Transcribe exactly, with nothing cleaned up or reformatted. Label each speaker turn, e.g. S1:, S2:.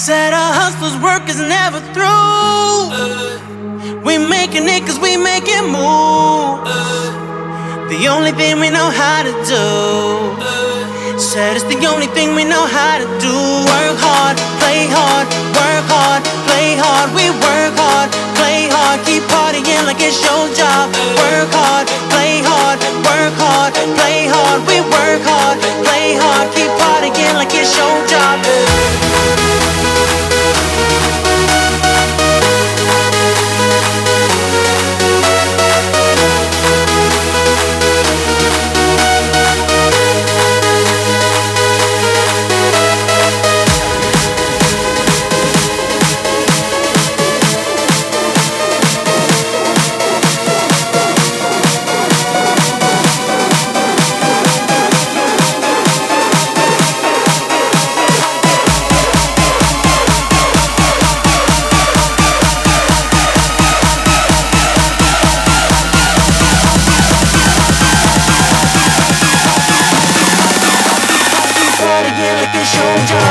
S1: Said our hustler's work is never through. We making it cause we making move. The only thing we know how to do. Said it's the only thing we know how to do. Work hard, play hard, work hard, play hard. We work hard, play hard, keep partying like it's your job. Work hard, play hard, work hard, play hard. We work hard, play hard, keep partying like it's your job. Show job.